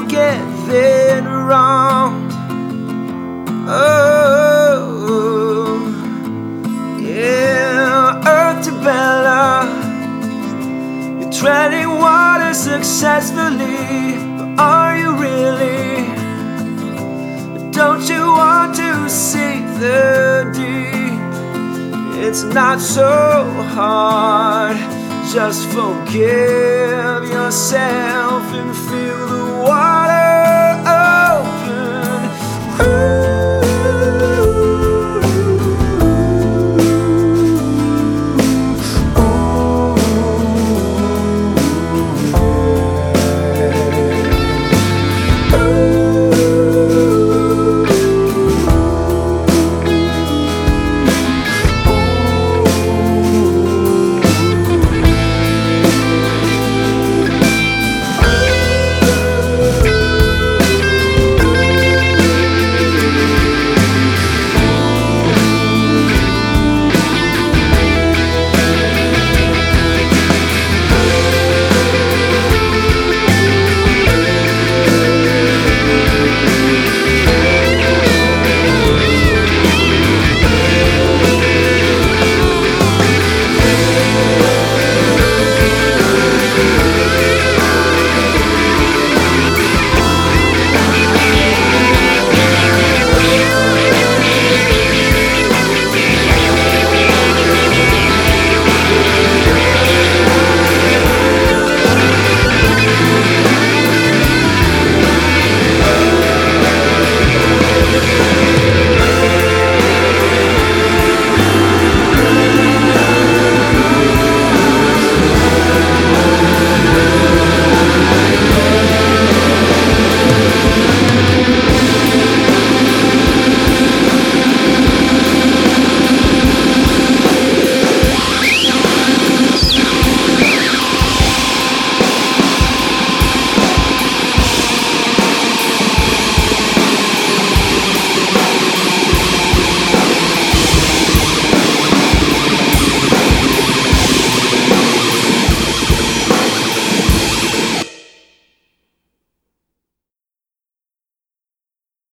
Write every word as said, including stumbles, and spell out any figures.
get wrong. Oh, yeah, Earth to Bella, you're treading water successfully, but are you really? Don't you want to see the deep? It's not so hard. Just forgive yourself and feel the water open. Ooh.